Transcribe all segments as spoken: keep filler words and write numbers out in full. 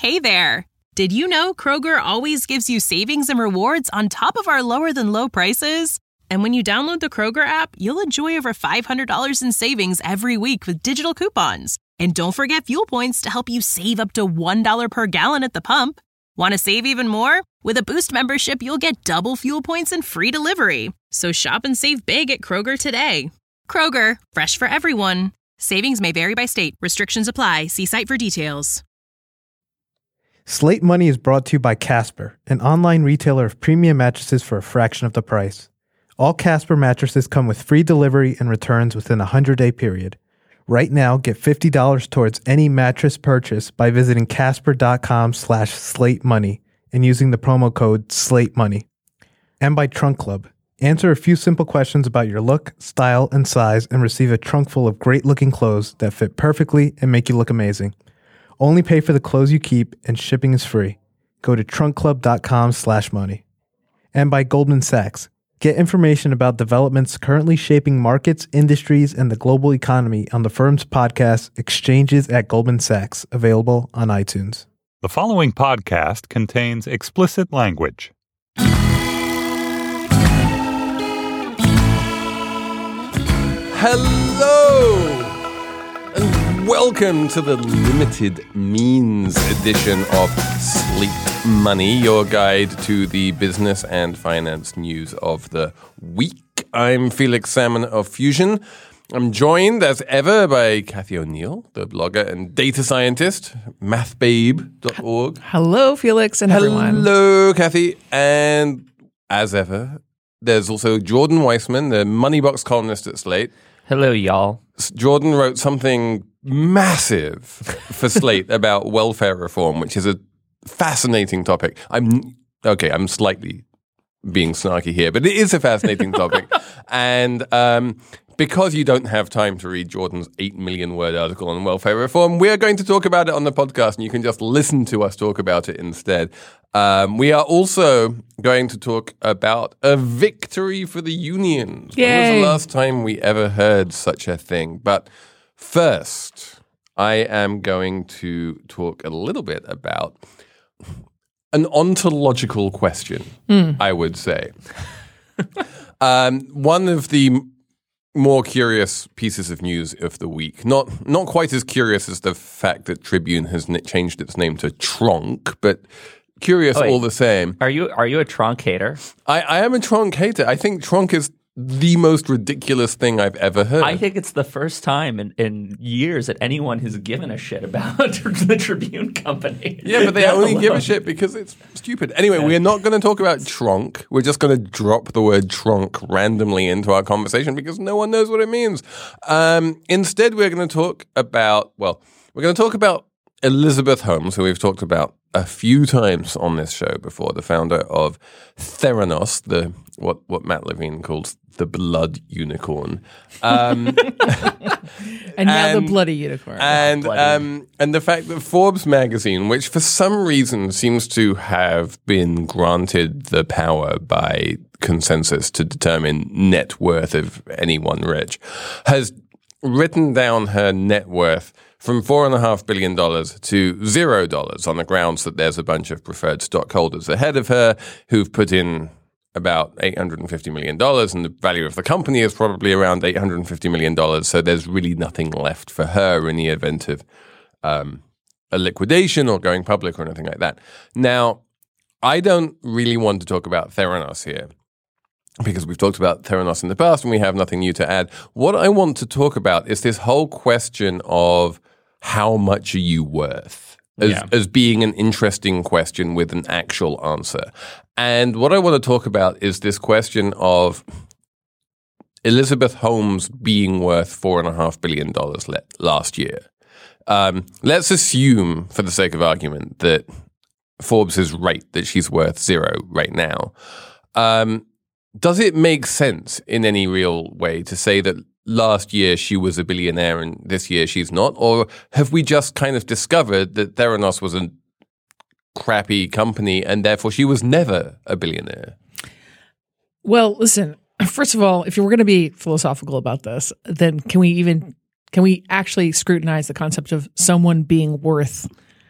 Hey there! Did you know Kroger always gives you savings and rewards on top of our lower-than-low prices? And when you download the Kroger app, you'll enjoy over five hundred dollars in savings every week with digital coupons. And don't forget fuel points to help you save up to one dollar per gallon at the pump. Want to save even more? With a Boost membership, you'll get double fuel points and free delivery. So shop and save big at Kroger today. Kroger, fresh for everyone. Savings may vary by state. Restrictions apply. See site for details. Slate Money is brought to you by Casper, an online retailer of premium mattresses for a fraction of the price. All Casper mattresses come with free delivery and returns within a hundred-day period. Right now, get fifty dollars towards any mattress purchase by visiting casper.com slash slate money and using the promo code SLATEMONEY. And by Trunk Club. Answer a few simple questions about your look, style, and size and receive a trunk full of great-looking clothes that fit perfectly and make you look amazing. Only pay for the clothes you keep, and shipping is free. Go to trunkclub.com slash money. And by Goldman Sachs. Get information about developments currently shaping markets, industries, and the global economy on the firm's podcast, Exchanges at Goldman Sachs, available on iTunes. The following podcast contains explicit language. Hello! And welcome to the limited means edition of Slate Money, your guide to the business and finance news of the week. I'm Felix Salmon of Fusion. I'm joined, as ever, by Cathy O'Neill, the blogger and data scientist, math babe dot org. Hello, Felix and everyone. Hello, Cathy. And as ever, there's also Jordan Weissman, the Moneybox columnist at Slate. Hello, y'all. Jordan wrote something massive for Slate about welfare reform, which is a fascinating topic. I'm okay. I'm slightly being snarky here, but it is a fascinating topic. And um, because you don't have time to read Jordan's eight million word article on welfare reform, we are going to talk about it on the podcast, and you can just listen to us talk about it instead. Um, we are also going to talk about a victory for the unions. Yay. When was the last time we ever heard such a thing? But first, I am going to talk a little bit about an ontological question, mm. I would say. um, one of the more curious pieces of news of the week, not not quite as curious as the fact that Tribune has n- changed its name to Tronk, but curious oh, all the same. Are you are you a Tronk hater? I, I am a Tronk hater. I think Tronk is the most ridiculous thing I've ever heard. I think it's the first time in, in years that anyone has given a shit about the Tribune company. Yeah, but they only give a shit because it's stupid. Anyway, yeah. We are not going to talk about Tronk. We're just going to drop the word Tronk randomly into our conversation because no one knows what it means. Um, instead, we're going to talk about, well, we're going to talk about Elizabeth Holmes, who we've talked about a few times on this show before, the founder of Theranos, the what, what Matt Levine calls the blood unicorn. Um, and now and, the bloody unicorn. And, bloody. Um, and the fact that Forbes magazine, which for some reason seems to have been granted the power by consensus to determine net worth of anyone rich, has written down her net worth from four and a half billion dollars to zero dollars on the grounds that there's a bunch of preferred stockholders ahead of her who've put in about eight hundred fifty million dollars, and the value of the company is probably around eight hundred fifty million dollars. So there's really nothing left for her in the event of um, a liquidation or going public or anything like that. Now, I don't really want to talk about Theranos here, because we've talked about Theranos in the past and we have nothing new to add. What I want to talk about is this whole question of how much are you worth as, yeah. as being an interesting question with an actual answer. And what I want to talk about is this question of Elizabeth Holmes being worth four and a half billion dollars le- last year. Um, let's assume, for the sake of argument, that Forbes is right, that she's worth zero right now. Um, Does it make sense in any real way to say that last year she was a billionaire and this year she's not? Or have we just kind of discovered that Theranos was a crappy company and therefore she was never a billionaire? Well, listen, first of all, if you were going to be philosophical about this, then can we even, can we actually scrutinize the concept of someone being worth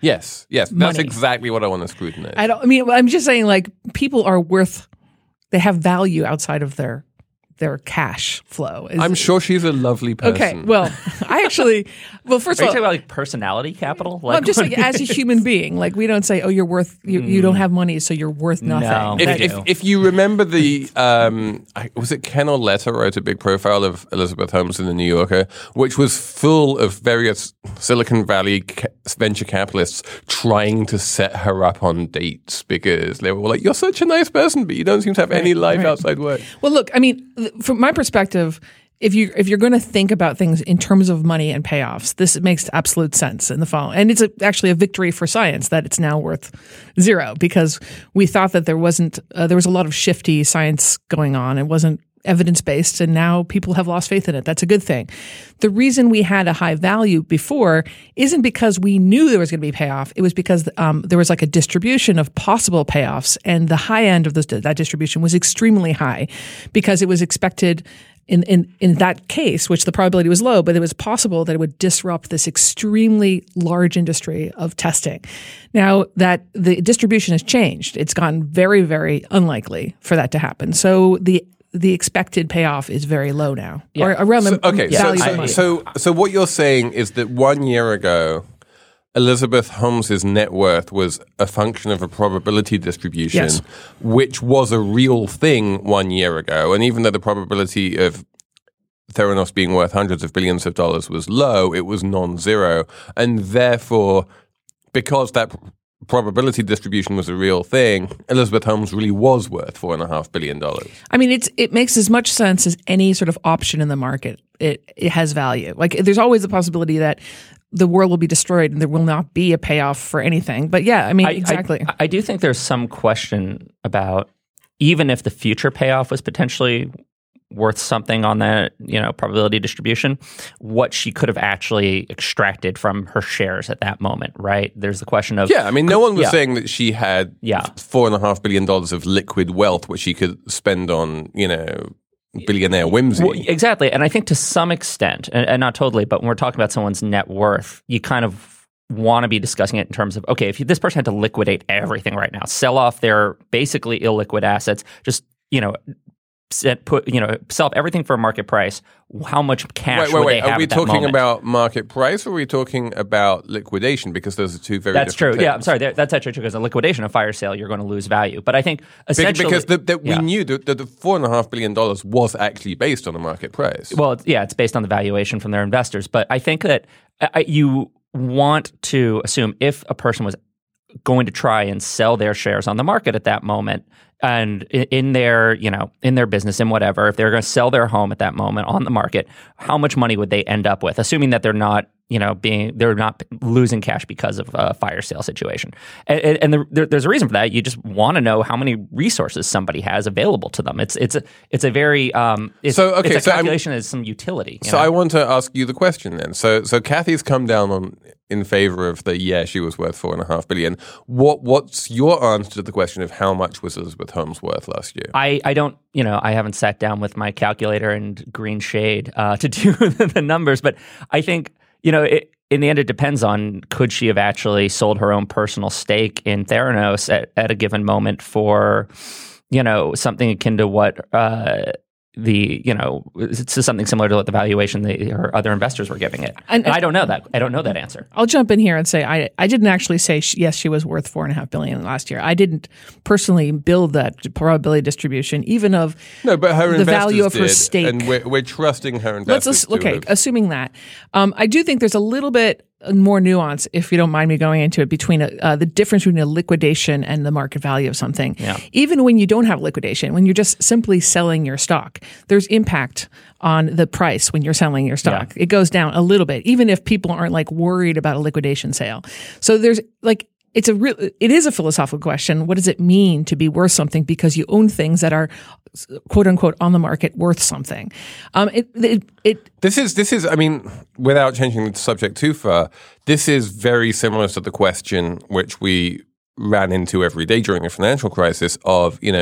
Yes, yes, that's money. exactly what I want to scrutinize. I don't. I mean, I'm just saying, like, people are worth. They have value outside of their their cash flow. Is, I'm sure she's a lovely person. Okay, well, I actually, well, first Are of you all, talking about like personality capital? Like, well, I'm just like as a human being, like we don't say, oh, you're worth, you, you don't have money, so you're worth nothing. No. If, That- They if, do. if you remember the, um, I- was it Ken Auletta wrote a big profile of Elizabeth Holmes in the New Yorker, which was full of various Silicon Valley ca- venture capitalists trying to set her up on dates because they were like, "You're such a nice person, but you don't seem to have any life right. outside work." Well, look, I mean, th- from my perspective, if you if you're going to think about things in terms of money and payoffs, this makes absolute sense in the following. And it's a, actually a victory for science that it's now worth zero because we thought that there wasn't uh, there was a lot of shifty science going on. It wasn't evidence-based, and now people have lost faith in it. That's a good thing. The reason we had a high value before isn't because we knew there was going to be payoff. It was because um, there was like a distribution of possible payoffs, and the high end of those, that distribution was extremely high because it was expected in, in, in that case, which the probability was low, but it was possible that it would disrupt this extremely large industry of testing. Now that the distribution has changed, it's gotten very, very unlikely for that to happen. So the the expected payoff is very low now, Yeah. or around So, the okay, so, value of so, money. so so what you're saying is that one year ago, Elizabeth Holmes's net worth was a function of a probability distribution, Yes. which was a real thing one year ago. And even though the probability of Theranos being worth hundreds of billions of dollars was low, it was non-zero. And therefore, because that probability distribution was a real thing, Elizabeth Holmes really was worth four and a half billion dollars. I mean, it's it makes as much sense as any sort of option in the market. It it has value. Like there's always the possibility that the world will be destroyed and there will not be a payoff for anything. But yeah, I mean, I, exactly. I, I do think there's some question about even if the future payoff was potentially worth something on that, you know, probability distribution, what she could have actually extracted from her shares at that moment, right? There's the question of Yeah, I mean, no one was yeah. saying that she had Yeah. four and a half billion dollars of liquid wealth, which she could spend on, you know, billionaire whimsy. Well, exactly. And I think to some extent, and, and not totally, but when we're talking about someone's net worth, you kind of want to be discussing it in terms of, okay, if you, this person had to liquidate everything right now, sell off their basically illiquid assets, just, you know, set, put, you know, sell up everything for a market price, how much cash wait, wait, would wait. they have Are we at that talking moment? about market price or are we talking about liquidation? Because those are two very That's true. different Yeah, I'm things. sorry. That- That's actually true because a liquidation, a fire sale, you're going to lose value. But I think Because- essentially, because the, the, yeah. we knew that, that the four and a half billion dollars was actually based on a market price. Well, it's, yeah, it's based on the valuation from their investors. But I think that I, you want to assume if a person was going to try and sell their shares on the market at that moment, and in, in their, you know, in their business and whatever, if they're going to sell their home at that moment on the market, how much money would they end up with? Assuming that they're not, you know, being they're not losing cash because of a fire sale situation. And, and, and the, there, there's a reason for that. You just want to know how many resources somebody has available to them. It's it's a it's a very um, it's, So, okay, it's a so I'm- calculation as some utility. you So know? I want to ask you the question then. So so Kathy's come down on in favor of the yeah, she was worth four and a half billion. What what's your answer to the question of how much was Elizabeth Holmes worth last year? I, I don't, you know, I haven't sat down with my calculator and green shade uh, to do the numbers, but I think, you know, it, in the end, it depends on could she have actually sold her own personal stake in Theranos at, at a given moment for, you know, something akin to what uh, the, you know, it's something similar to what the valuation the, her other investors were giving it. And- And, I don't know that. I don't know that answer. I'll jump in here and say I I didn't actually say she, yes, she was worth four and a half billion last year. I didn't personally build that probability distribution, even of No, but her the investors value of her did, stake. and we're, we're trusting her Let's investors. ass- okay, to have- assuming that, um, I do think there's a little bit more nuance, if you don't mind me going into it, between a, uh, the difference between a liquidation and the market value of something. Yeah. Even when you don't have liquidation, when you're just simply selling your stock, there's impact on the price when you're selling your stock. It goes down a little bit, even if people aren't like worried about a liquidation sale. So there's like, it's a real, it is a philosophical question. What does it mean to be worth something because you own things that are quote unquote on the market worth something? Um, it, it, it, This is this is I mean, without changing the subject too far, this is very similar to the question which we ran into every day during the financial crisis of, you know,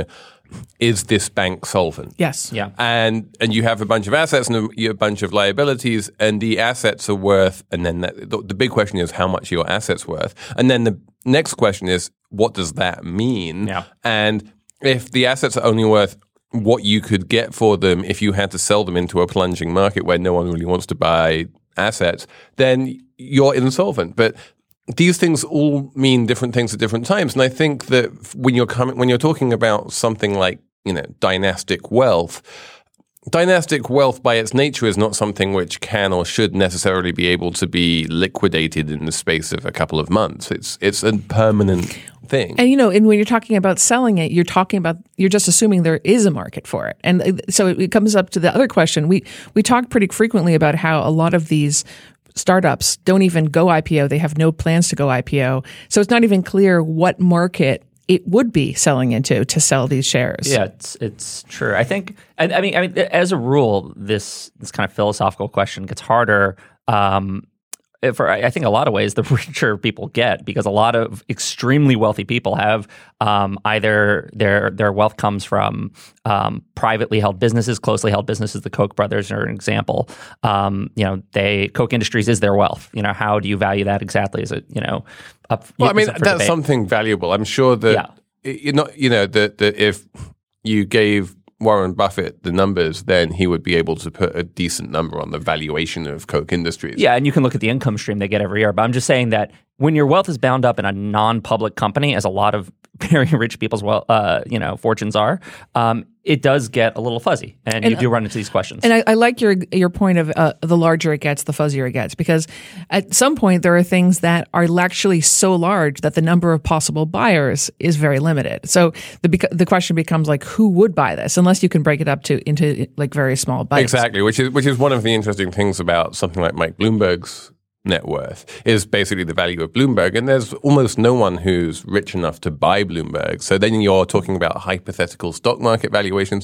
is this bank solvent? Yes. Yeah. And and you have a bunch of assets and a, a bunch of liabilities, and the assets are worth, and then that, the, the big question is how much are your assets worth? And then the next question is, what does that mean? Yeah. And if the assets are only worth what you could get for them if you had to sell them into a plunging market where no one really wants to buy assets, then you're insolvent. But these things all mean different things at different times. And I think that when you're coming, when you're talking about something like, you know, dynastic wealth, dynastic wealth by its nature is not something which can or should necessarily be able to be liquidated in the space of a couple of months. It's it's a permanent thing. And, you know, and when you're talking about selling it, you're talking about, you're just assuming there is a market for it. And so it comes up to the other question. We, we talk pretty frequently about how a lot of these startups don't even go I P O. They have no plans to go I P O. So it's not even clear what market it would be selling into to sell these shares. Yeah, it's it's true. I think. I, I mean, I mean, as a rule, this this kind of philosophical question gets harder. Um, for I think a lot of ways, the richer people get, because a lot of extremely wealthy people have um, either their their wealth comes from um, privately held businesses, closely held businesses. The Koch brothers are an example. Um, you know, they Koch Industries is their wealth. You know, how do you value that exactly? Is it, you know, up? Well, I mean, up for that's debate. something valuable. I'm sure that Yeah. you're not, you know, that that if you gave Warren Buffett the numbers, then he would be able to put a decent number on the valuation of Koch Industries. Yeah, and you can look at the income stream they get every year. But I'm just saying that when your wealth is bound up in a non-public company, as a lot of very rich people's well, uh, you know, fortunes are, um, it does get a little fuzzy, and, and you do run into these questions. And I, I like your your point of uh, the larger it gets, the fuzzier it gets, because at some point there are things that are actually so large that the number of possible buyers is very limited. So the the question becomes like, who would buy this, unless you can break it up to into like very small bites. Exactly, which is which is one of the interesting things about something like Mike Bloomberg's net worth is basically the value of Bloomberg, and there's almost no one who's rich enough to buy Bloomberg. So then you're talking about hypothetical stock market valuations.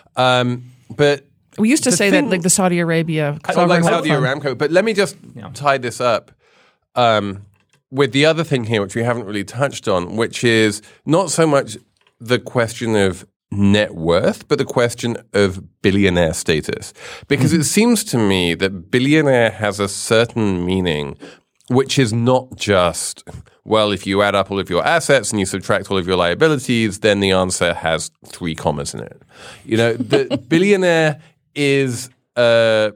Um, but we used to the say thing, that like the Saudi Arabia, I like Saudi fund. Aramco. But let me just yeah. tie this up um, with the other thing here, which we haven't really touched on, which is not so much the question of net worth, but the question of billionaire status. Because it seems to me that billionaire has a certain meaning, which is not just, well, if you add up all of your assets and you subtract all of your liabilities, then the answer has three commas in it. You know, the billionaire is a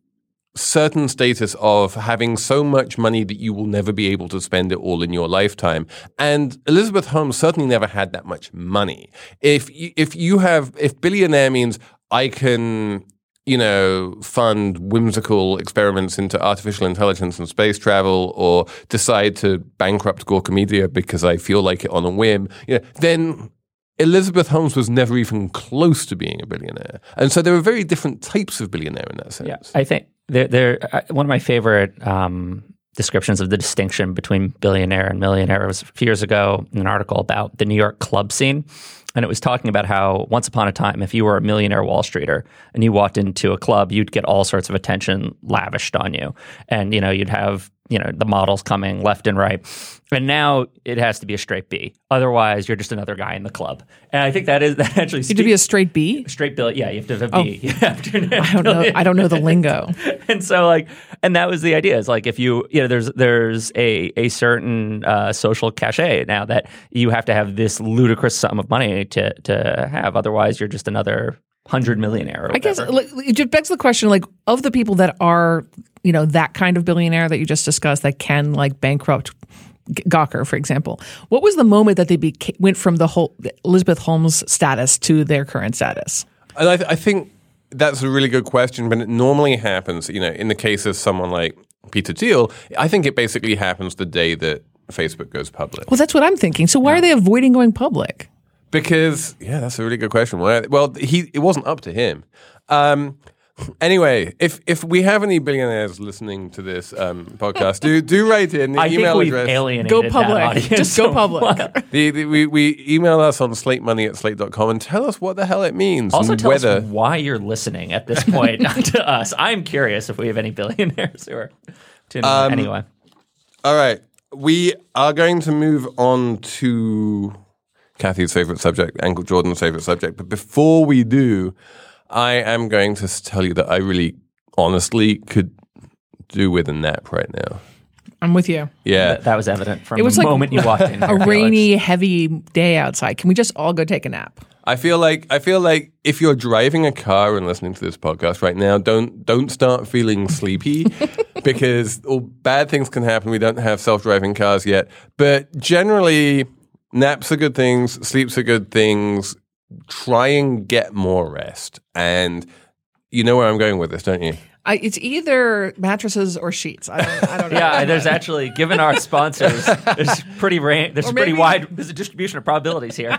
certain status of having so much money that you will never be able to spend it all in your lifetime. And Elizabeth Holmes certainly never had that much money. If you, if you have, if billionaire means I can, you know, fund whimsical experiments into artificial intelligence and space travel, or decide to bankrupt Gawker Media because I feel like it on a whim, you know, then Elizabeth Holmes was never even close to being a billionaire. And so there are very different types of billionaire in that sense. Yeah, I think they're, they're, one of my favorite um, descriptions of the distinction between billionaire and millionaire was a few years ago in an article about the New York club scene. And it was talking about how once upon a time, if you were a millionaire Wall Streeter and you walked into a club, you'd get all sorts of attention lavished on you. And, you know, you'd have, you know, the models coming left and right. And now it has to be a straight B. Otherwise, you're just another guy in the club. And I think that is that actually. You have to be a straight B? Straight bill. Yeah, you have to have a oh. B. You have to I don't know. I don't know the lingo. And so, like, and that was the idea. It's like if you, you know, there's there's a a certain uh, social cachet now that you have to have this ludicrous sum of money to to have. Otherwise, you're just another hundred millionaire. Or I guess like, it just begs the question, like, of the people that are, you know, that kind of billionaire that you just discussed that can like bankrupt Gawker, for example, what was the moment that they beca- went from the whole Elizabeth Holmes status to their current status? And I, th- I think that's a really good question, but it normally happens, you know, in the case of someone like Peter Thiel, I think it basically happens the day that Facebook goes public. Well, that's what I'm thinking. So why yeah. are they avoiding going public? Because, yeah, that's a really good question. Well, he it wasn't up to him. Um, anyway, if if we have any billionaires listening to this um, podcast, do do write in the I email think we've address. Alienated go public. That Just go public. the, the, we, we email us on slate money at slate dot com and tell us what the hell it means. Also and tell whether... us why you're listening at this point to us. I'm curious if we have any billionaires who are tuning um, in. Anyway. All right. We are going to move on to Kathy's favorite subject, Uncle Jordan's favorite subject. But before we do, I am going to tell you that I really honestly could do with a nap right now. I'm with you. Yeah. That, that was evident from It was the like moment you walked in. A here, Felix. rainy, heavy day outside. Can we just all go take a nap? I feel like I feel like if you're driving a car and listening to this podcast right now, don't don't start feeling sleepy because all bad things can happen. We don't have self-driving cars yet, but generally, naps are good things, sleeps are good things. Try and get more rest, and you know where I'm going with this, don't you? I, it's either mattresses or sheets. I don't, I don't know. Yeah, there's actually, given our sponsors, there's pretty ra- there's Or pretty maybe- wide there's a distribution of probabilities here.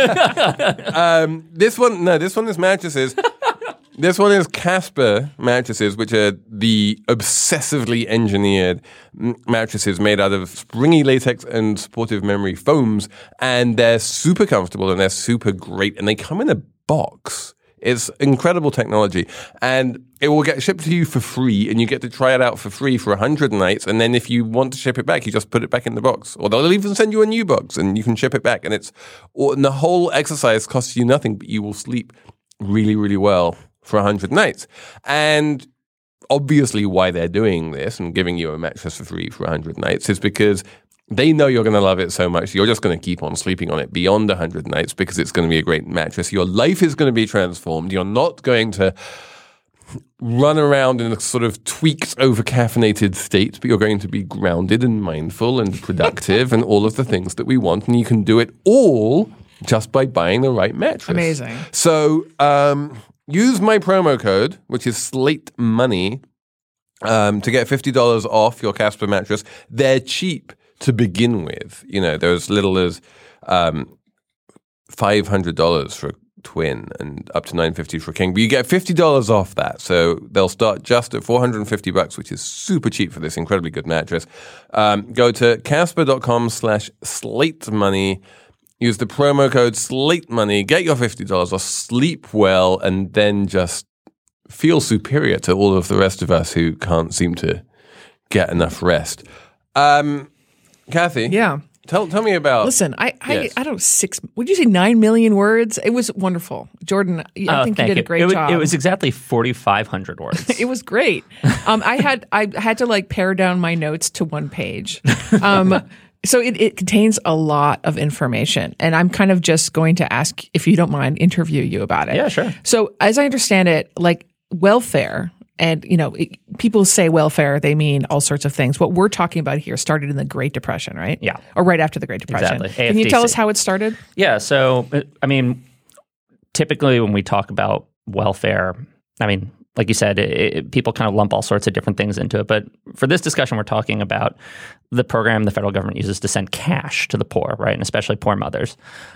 Um, this one, no, this one is mattresses. This one is Casper mattresses, which are the obsessively engineered m- mattresses made out of springy latex and supportive memory foams, and they're super comfortable and they're super great, and they come in a box. It's incredible technology, and it will get shipped to you for free, and you get to try it out for free for one hundred nights, and then if you want to ship it back, you just put it back in the box, or they'll even send you a new box, and you can ship it back, and it's or, and the whole exercise costs you nothing, but you will sleep really, really well for one hundred nights. And obviously why they're doing this and giving you a mattress for free for one hundred nights is because they know you're going to love it so much. You're just going to keep on sleeping on it beyond one hundred nights because it's going to be a great mattress. Your life is going to be transformed. You're not going to run around in a sort of tweaked, over-caffeinated state, but you're going to be grounded and mindful and productive and all of the things that we want. And you can do it all just by buying the right mattress. Amazing. So um, use my promo code, which is Slate Money, um, to get fifty dollars off your Casper mattress. They're cheap to begin with. You know, they're as little as um, five hundred dollars for a twin and up to nine hundred fifty dollars for a king. But you get fifty dollars off that. So they'll start just at four hundred fifty bucks, which is super cheap for this incredibly good mattress. Um, go to casper.com slash slate money. Use the promo code Slate Money, get your fifty dollars off, sleep well, and then just feel superior to all of the rest of us who can't seem to get enough rest. Um, Kathy? Yeah. Tell tell me about... Listen, I I, Yes. I don't know, six, would you say nine million words? It was wonderful. Jordan, I Oh, think you thank did a great it was, job. It was exactly forty-five hundred words. It was great. Um, I had I had to like pare down my notes to one page. Um, so it, it contains a lot of information, and I'm kind of just going to ask, if you don't mind, interview you about it. Yeah, sure. So as I understand it, like welfare, and you know, it, people say welfare, they mean all sorts of things. What we're talking about here started in the Great Depression, right? Yeah. Or right after the Great Depression. Exactly. Can you tell A F D us C. how it started? Yeah, so I mean, typically when we talk about welfare, I mean, like you said, it, it, people kind of lump all sorts of different things into it. But for this discussion, we're talking about the program the federal government uses to send cash to the poor, right, and especially poor mothers.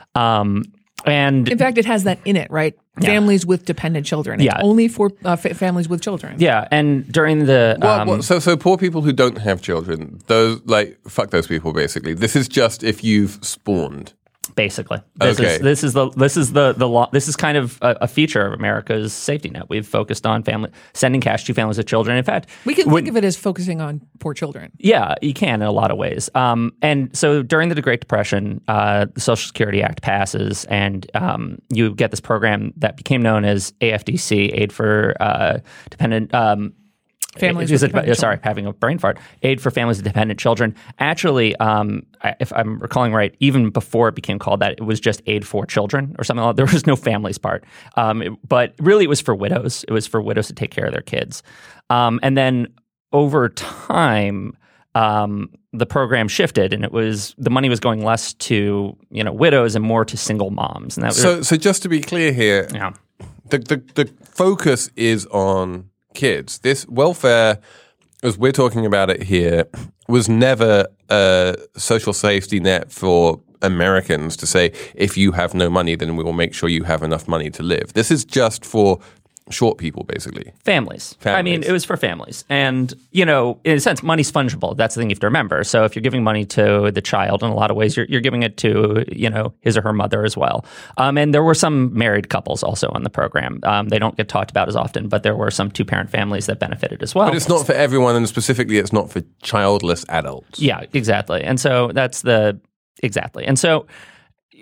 Um, and In fact, it has that in it, right? Yeah. Families with dependent children. It's Yeah. only for uh, fa- families with children. yeah, and during the Well, um, well, so so poor people who don't have children, those like fuck those people basically. This is just if you've spawned. basically, this Okay. is this is the this is the the law. This is kind of a, a feature of America's safety net. We've focused on family sending cash to families with children. In fact, We can when- think of it as focusing on poor children. Yeah, you can in a lot of ways. Um, and so during the Great Depression, uh, the Social Security Act passes, and um, you get this program that became known as A F D C, Aid for uh, Dependent um, Families is with it- dependent sorry, children. having a brain fart. Aid for Families with Dependent Children. Actually, um, I- if I'm recalling right, even before it became called that, it was just Aid for Children or something like that. There was no families part. Um, it- but really, it was for widows. It was for widows to take care of their kids. Um, and then over time, um, the program shifted, and it was the money was going less to you know widows and more to single moms. And that was So so just to be clear here, yeah. the, the the focus is on kids. This welfare, as we're talking about it here, was never a social safety net for Americans to say, if you have no money, then we will make sure you have enough money to live. This is just for short people, basically. Families. I mean, Families. it was for families. And, you know, in a sense, money's fungible. That's the thing you have to remember. So if you're giving money to the child, in a lot of ways, you're, you're giving it to, you know, his or her mother as well. Um, and there were some married couples also on the program. Um, they don't get talked about as often, but there were some two-parent families that benefited as well. But it's not for everyone, and specifically, it's not for childless adults. Yeah, exactly. And so that's the exactly. And so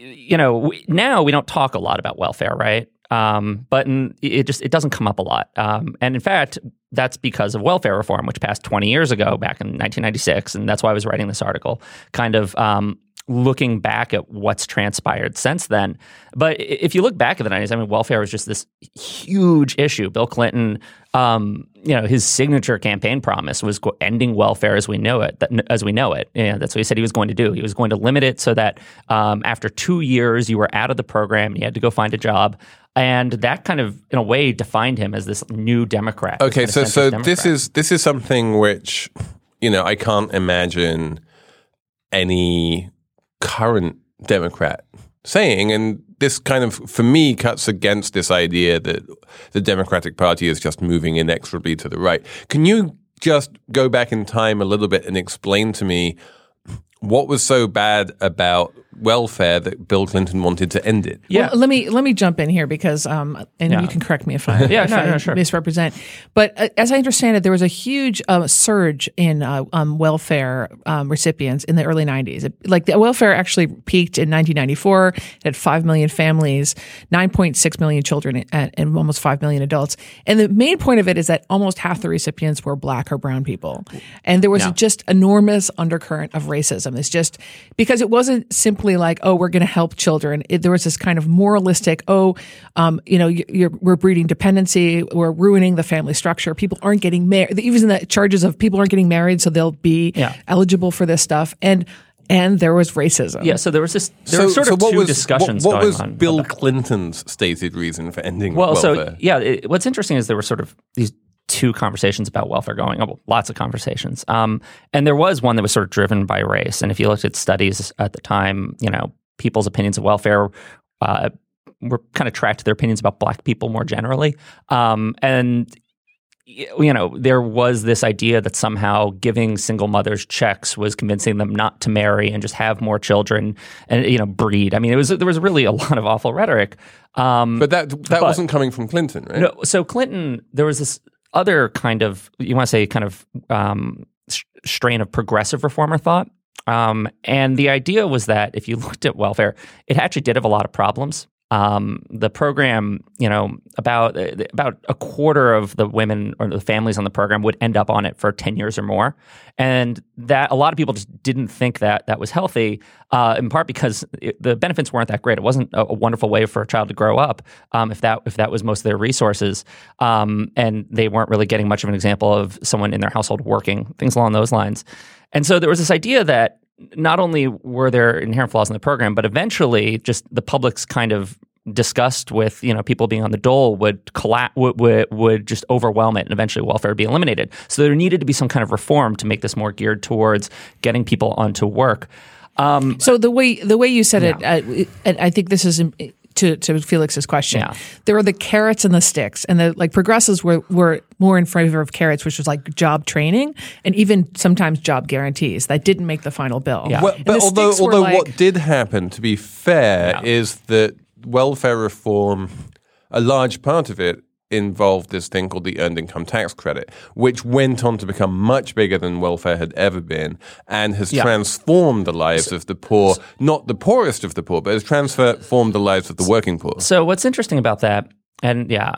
you know, we, now we don't talk a lot about welfare, right? Um, but in, it just it doesn't come up a lot. Um, and in fact, that's because of welfare reform, which passed twenty years ago, back in nineteen ninety-six. And that's why I was writing this article, kind of um, looking back at what's transpired since then. But if you look back at the nineties, I mean, welfare was just this huge issue. Bill Clinton, um, you know, his signature campaign promise was ending welfare as we know it. That, as we know it, yeah, that's what he said he was going to do. He was going to limit it so that um, after two years you were out of the program and you had to go find a job. And that kind of, in a way, defined him as this new Democrat. Okay, so so Democrat. this is this is something which, you know, I can't imagine any current Democrat saying, and this kind of, for me, cuts against this idea that the Democratic Party is just moving inexorably to the right. Can you just go back in time a little bit and explain to me what was so bad about welfare that Bill Clinton wanted to end it? Yeah, well, let me let me jump in here because, um, and yeah. you can correct me if I, yeah, if no, I no, sure. misrepresent. But uh, as I understand it, there was a huge uh, surge in uh, um, welfare um, recipients in the early nineties. It, like the welfare actually peaked in nineteen ninety-four. It had five million families, nine point six million children, and, and almost five million adults. And the main point of it is that almost half the recipients were black or brown people, and there was yeah. just enormous undercurrent of racism. It's just because it wasn't simply like, oh, we're going to help children. It, there was this kind of moralistic, oh, um, you know, you're, we're breeding dependency, we're ruining the family structure. People aren't getting married. Even the charges of people aren't getting married, so they'll be yeah. eligible for this stuff. And and there was racism. Yeah, so there was this. There so, were sort so of what two was, discussions what, what going was on. Bill about that. Clinton's stated reason for ending Well, welfare? so yeah, it, what's interesting is there were sort of these two conversations about welfare going on, well, lots of conversations. Um, and there was one that was sort of driven by race. And if you looked at studies at the time, you know, people's opinions of welfare uh, were kind of tracked to their opinions about black people more generally. Um, and, you know, there was this idea that somehow giving single mothers checks was convincing them not to marry and just have more children and, you know, breed. I mean, it was there was really a lot of awful rhetoric. Um, but that that but, wasn't coming from Clinton, right? No, so Clinton, there was this other kind of, you want to say kind of um, strain of progressive reformer thought. Um, and the idea was that if you looked at welfare, it actually did have a lot of problems. Um, the program, you know, about about a quarter of the women or the families on the program would end up on it for ten years or more. And that a lot of people just didn't think that that was healthy, uh, in part because it, the benefits weren't that great. It wasn't a, a wonderful way for a child to grow up um, if that if that was most of their resources. Um, and they weren't really getting much of an example of someone in their household working, things along those lines. And so there was this idea that not only were there inherent flaws in the program, but eventually just the public's kind of disgust with, you know, people being on the dole would collapse, would, would, would just overwhelm it, and eventually welfare would be eliminated. So there needed to be some kind of reform to make this more geared towards getting people onto work. Um, so the way the way you said yeah. it, uh, and I think this is to to Felix's question. Yeah. There were the carrots and the sticks, and the like progressives were were more in favor of carrots, which was like job training and even sometimes job guarantees that didn't make the final bill. Yeah. Well, And but the although sticks were although like, what did happen, to be fair, Yeah. is that welfare reform, a large part of it involved this thing called the Earned Income Tax Credit, which went on to become much bigger than welfare had ever been and has Yeah. transformed the lives so, of the poor, not the poorest of the poor, but has transformed the lives of the working poor. So what's interesting about that, and yeah,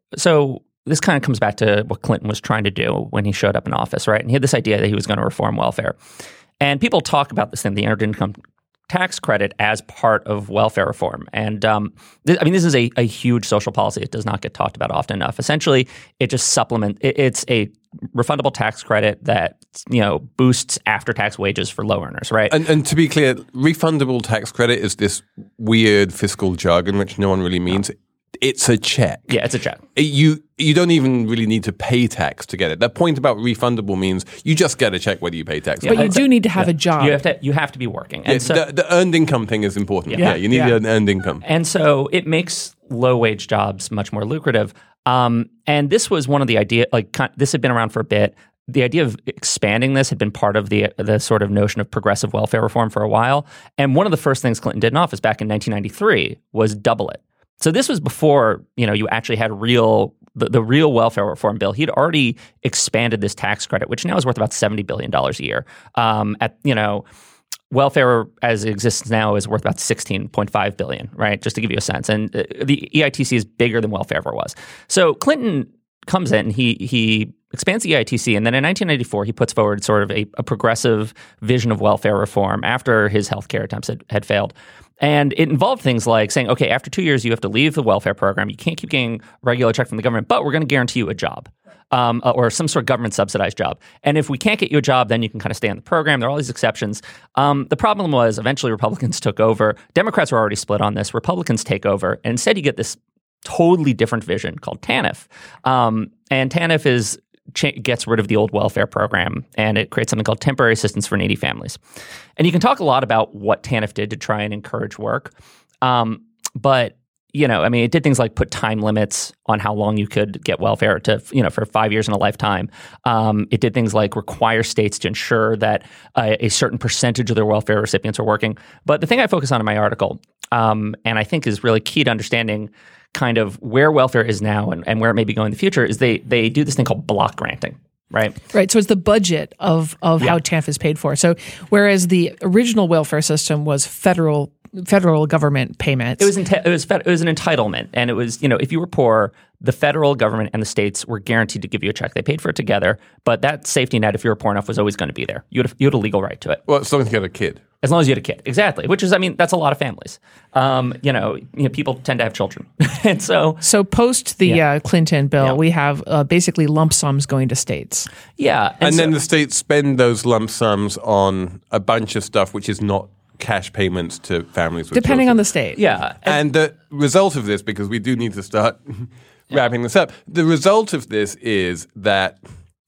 so this kind of comes back to what Clinton was trying to do when he showed up in office, right? And he had this idea that he was going to reform welfare. And people talk about this thing, the Earned Income Tax Credit, as part of welfare reform. And um, th- I mean, this is a, a huge social policy. It does not get talked about often enough. Essentially, it just supplements, it, it's a refundable tax credit that, you know, boosts after-tax wages for low earners, right? And, and to be clear, refundable tax credit is this weird fiscal jargon which no one really means. No. It's a check. Yeah, it's a check. You you don't even really need to pay tax to get it. The point about refundable means you just get a check whether you pay tax. But or you not. do need to have yeah. a job. You have to you have to be working. And yeah, so the, the earned income thing is important. Yeah, yeah you need yeah. an earned income. And so it makes low wage jobs much more lucrative. Um, and this was one of the idea. Like this had been around for a bit. The idea of expanding this had been part of the the sort of notion of progressive welfare reform for a while. And one of the first things Clinton did in office back in nineteen ninety-three was double it. So this was before, you know, you actually had real the, the real welfare reform bill. He'd already expanded this tax credit, which now is worth about seventy billion dollars a year. Um, at you know, welfare as it exists now is worth about sixteen point five billion dollars, right? Just to give you a sense. And uh, the E I T C is bigger than welfare ever was. So Clinton comes in, he he expands the E I T C, and then in nineteen ninety-four, he puts forward sort of a, a progressive vision of welfare reform after his healthcare attempts had, had failed. And it involved things like saying, okay, after two years, you have to leave the welfare program. You can't keep getting a regular check from the government, but we're going to guarantee you a job. Um, or some sort of government subsidized job. And if we can't get you a job, then you can kind of stay on the program. There are all these exceptions. Um, the problem was eventually Republicans took over. Democrats were already split on this. Republicans take over. And instead you get this totally different vision called TANF. Um, and TANF is cha- gets rid of the old welfare program, and it creates something called temporary assistance for needy families. And you can talk a lot about what TANF did to try and encourage work. Um, but You know, I mean, it did things like put time limits on how long you could get welfare to, you know, for five years in a lifetime. Um, it did things like require states to ensure that uh, a certain percentage of their welfare recipients are working. But the thing I focus on in my article, um, and I think is really key to understanding kind of where welfare is now and, and where it may be going in the future, is they they do this thing called block granting. Right. Right. So it's the budget of, of yeah. how TANF is paid for. So whereas the original welfare system was federal federal government payments. It was enti- it was fed- it was an entitlement, and it was, you know, if you were poor, the federal government and the states were guaranteed to give you a check. They paid for it together, but that safety net, if you were poor enough, was always going to be there. You had a, you had a legal right to it. Well, as long as you had a kid. As long as you had a kid, exactly. Which is, I mean, that's a lot of families. Um, you know, you know, people tend to have children, and so so post the yeah. uh, Clinton bill, yeah. we have uh, basically lump sums going to states. Yeah, And, and, then so, the states spend those lump sums on a bunch of stuff which is not cash payments to families with Depending children. on the state. yeah, and, And the result of this, because we do need to start wrapping this up, the result of this is that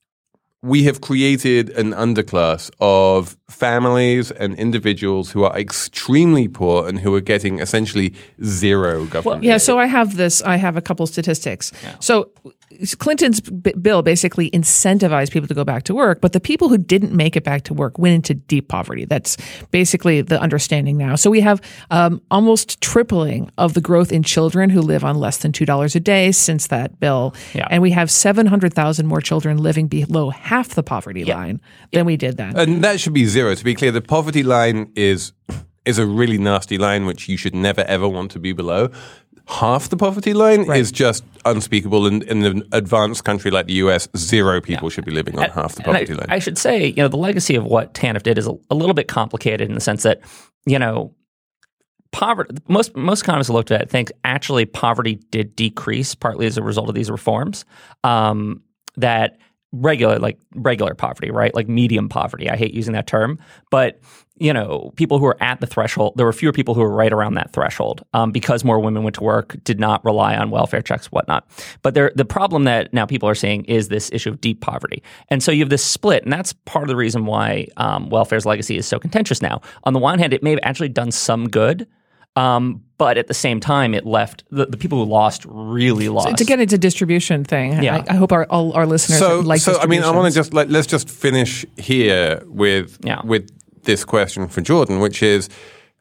we have created an underclass of families and individuals who are extremely poor and who are getting essentially zero government. Yeah, so I have this. I have a couple statistics. Yeah. So Clinton's b- bill basically incentivized people to go back to work, but the people who didn't make it back to work went into deep poverty. That's basically the understanding now. So we have um, almost tripling of the growth in children who live on less than two dollars a day since that bill. Yeah. And we have seven hundred thousand more children living below half the poverty yeah. line than we did then. And that should be zero. To be clear, the poverty line is is a really nasty line which you should never, ever want to be below. Half the poverty line right. is just unspeakable. In, in an advanced country like the U S, zero people yeah. should be living on and, half the poverty I, line. I should say, you know, the legacy of what TANF did is a, a little bit complicated in the sense that, you know, poverty. Most most economists looked at it think actually poverty did decrease partly as a result of these reforms. Um, that regular like regular poverty, right? Like medium poverty. I hate using that term, but you know, people who are at the threshold, there were fewer people who were right around that threshold um, because more women went to work, did not rely on welfare checks, whatnot. But there, the problem that now people are seeing is this issue of deep poverty. And so you have this split, and that's part of the reason why um, welfare's legacy is so contentious now. On the one hand, it may have actually done some good, um, but at the same time, it left, the, the people who lost really lost. So to get into distribution thing, yeah. I, I hope our all our listeners so, like so I mean, I want to distributions. just like let's just finish here with Yeah. with this question for Jordan, which is: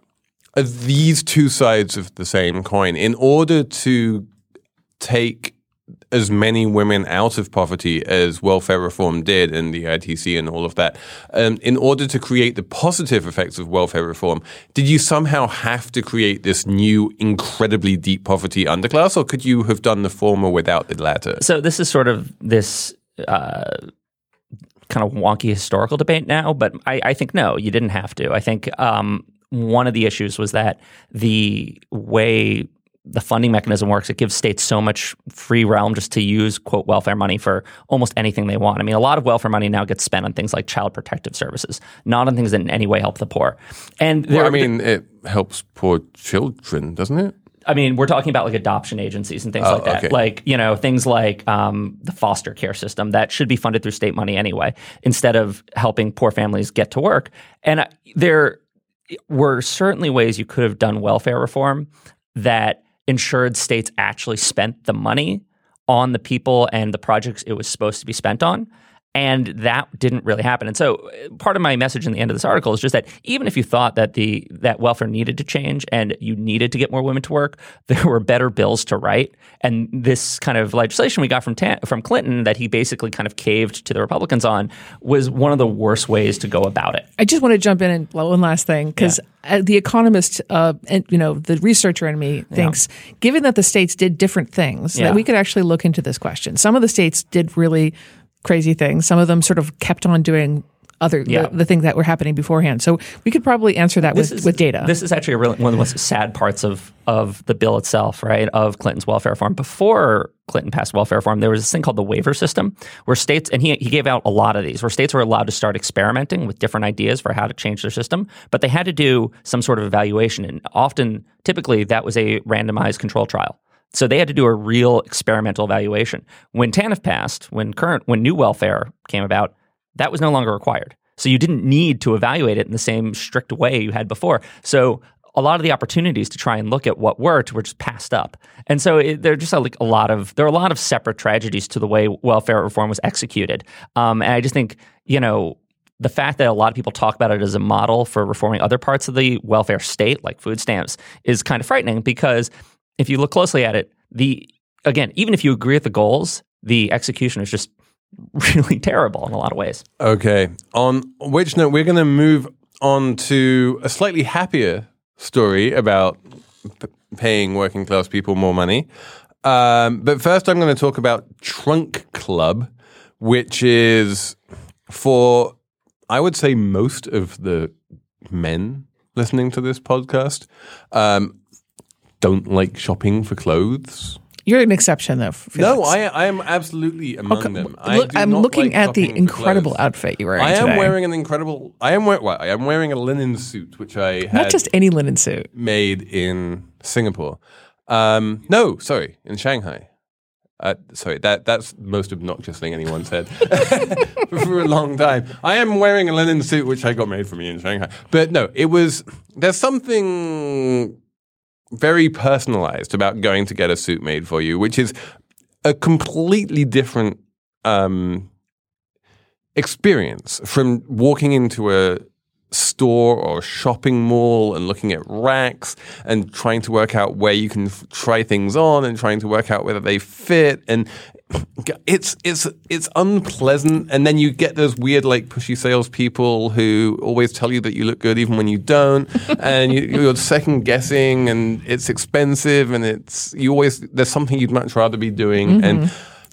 are these two sides of the same coin? In order to take as many women out of poverty as welfare reform did and the I T C and all of that, um, in order to create the positive effects of welfare reform, did you somehow have to create this new incredibly deep poverty underclass, or could you have done the former without the latter? So this is sort of this uh, kind of wonky historical debate now, but I, I think no, you didn't have to. I think um, one of the issues was that the way the funding mechanism works, it gives states so much free realm just to use, quote, welfare money for almost anything they want. I mean, a lot of welfare money now gets spent on things like child protective services, not on things that in any way help the poor. And there, Well, I mean, it helps poor children, doesn't it? I mean, we're talking about like adoption agencies and things Oh, like that. okay. Like, you know, things like um, the foster care system that should be funded through state money anyway, instead of helping poor families get to work. And uh, there were certainly ways you could have done welfare reform that ensured states actually spent the money on the people and the projects it was supposed to be spent on. And that didn't really happen. And so part of my message in the end of this article is just that even if you thought that the that welfare needed to change and you needed to get more women to work, there were better bills to write. And this kind of legislation we got from Tan- from Clinton that he basically kind of caved to the Republicans on was one of the worst ways to go about it. I just want to jump in and one last thing, because yeah. the economist, uh, and you know, the researcher in me thinks, yeah. given that the states did different things, yeah. that we could actually look into this question. Some of the states did really crazy things. Some of them sort of kept on doing other yeah. the, the things that were happening beforehand. So we could probably answer that with, is, with data. This is actually a really, one of the most sad parts of of the bill itself, right? Of Clinton's welfare reform. Before Clinton passed welfare reform, there was this thing called the waiver system, where states, and he he gave out a lot of these, where states were allowed to start experimenting with different ideas for how to change their system, but they had to do some sort of evaluation, and often, typically, that was a randomized control trial. So they had to do a real experimental evaluation. When TANF passed, when current, when new welfare came about, that was no longer required. So you didn't need to evaluate it in the same strict way you had before. So a lot of the opportunities to try and look at what worked were just passed up. And so it, there are just a, like a lot of there are a lot of separate tragedies to the way welfare reform was executed. Um, and I just think, you know, the fact that a lot of people talk about it as a model for reforming other parts of the welfare state, like food stamps, is kind of frightening, because if you look closely at it, the again, even if you agree with the goals, the execution is just really terrible in a lot of ways. Okay. On which note, we're going to move on to a slightly happier story about p- paying working class people more money. Um, but first, I'm going to talk about Trunk Club, which is for, I would say, most of the men listening to this podcast. Um, don't like shopping for clothes. You're an exception, though. Felix. No, I I am absolutely among okay. them. I Look, do I'm not looking like at the incredible clothes. outfit you're wearing I am today. wearing an incredible. I am wearing. Well, I am wearing a linen suit, which I had Not just any linen suit. made in Singapore. Um, no, sorry, in Shanghai. Uh, sorry, that that's the most obnoxious thing anyone said for a long time. I am wearing a linen suit, which I got made for me in Shanghai. But no, it was. There's something very personalized about going to get a suit made for you, which is a completely different um, experience from walking into a store or shopping mall and looking at racks and trying to work out where you can f- try things on and trying to work out whether they fit. And it's it's it's unpleasant. And then you get those weird, like, pushy salespeople who always tell you that you look good even when you don't, and you, you're second guessing, and it's expensive, and it's you always there's something you'd much rather be doing. Mm-hmm. And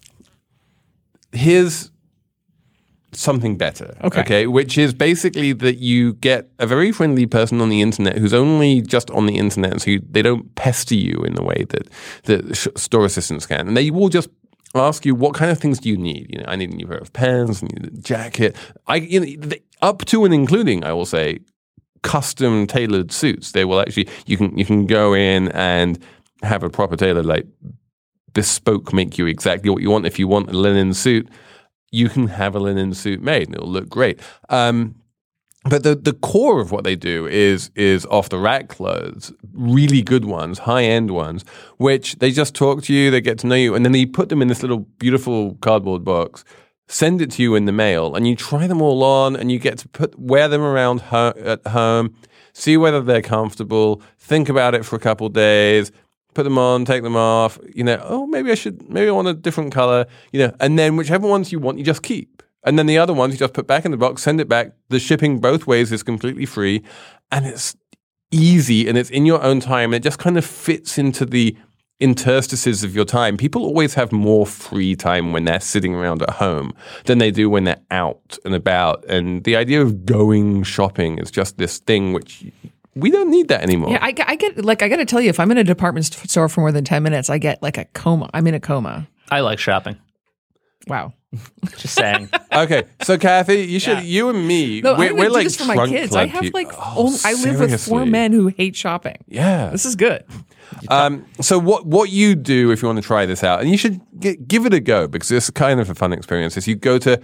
here's something better, okay. okay, which is basically that you get a very friendly person on the internet who's only just on the internet, so you, they don't pester you in the way that that sh- store assistants can, and they will just ask you, what kind of things do you need? You know, I need a new pair of pants, I need a jacket. I, you know, they, up to and including, I will say, custom tailored suits. They will actually, you can you can go in and have a proper tailor, like bespoke, make you exactly what you want. If you want a linen suit, you can have a linen suit made and it'll look great. Um, but the, the core of what they do is is off-the-rack clothes, really good ones, high-end ones, which they just talk to you, they get to know you, and then they put them in this little beautiful cardboard box, send it to you in the mail, and you try them all on, and you get to put wear them around ho- at home, see whether they're comfortable, think about it for a couple of days, put them on, take them off, you know, oh, maybe I should, maybe I want a different color, you know, and then whichever ones you want, you just keep. And then the other ones you just put back in the box, send it back. The shipping both ways is completely free, and it's easy, and it's in your own time. And it just kind of fits into the interstices of your time. People always have more free time when they're sitting around at home than they do when they're out and about. And the idea of going shopping is just this thing which we don't need that anymore. Yeah, I, I get like I got to tell you, if I'm in a department store for more than ten minutes, I get like a coma. I'm in a coma. I like shopping. Wow. Just saying. Okay, so Kathy, you should, Yeah. you and me, No, we're, I'm we're gonna do like this for my trunk kids. club I have people. like Oh, only, I live with four seriously? men who hate shopping. Yeah. This is good. Um, so what what you do if you want to try this out, and you should g- give it a go because it's kind of a fun experience, is you go to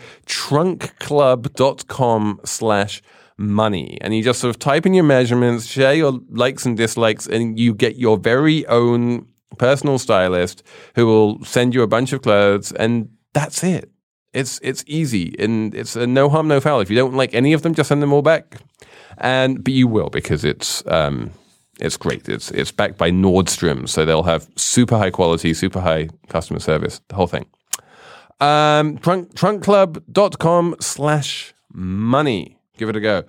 trunkclub.com slash money and you just sort of type in your measurements, share your likes and dislikes, and you get your very own personal stylist who will send you a bunch of clothes, and that's it. It's it's easy, and it's a no harm, no foul. If you don't like any of them, just send them all back. And but you will, because it's um, it's great. It's it's backed by Nordstrom, so they'll have super high quality, super high customer service, the whole thing. Um, trunk, trunkclub.com slash money. Give it a go.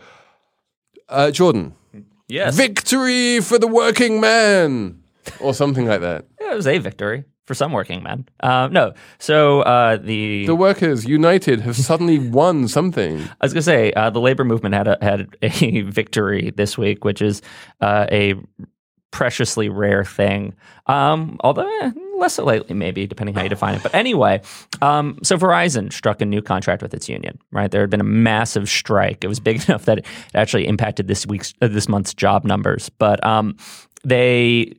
Uh, Jordan. Yes. Victory for the working man, or something like that. Yeah, it was a victory for some working men. Uh, no, so uh, the The workers united have suddenly won something. I was going to say uh, the labor movement had a, had a victory this week, which is uh, a preciously rare thing. Um, although eh, less so lately, maybe, depending how you define it. But anyway, um, so Verizon struck a new contract with its union. Right, there had been a massive strike. It was big enough that it actually impacted this week's uh, this month's job numbers. But um, they.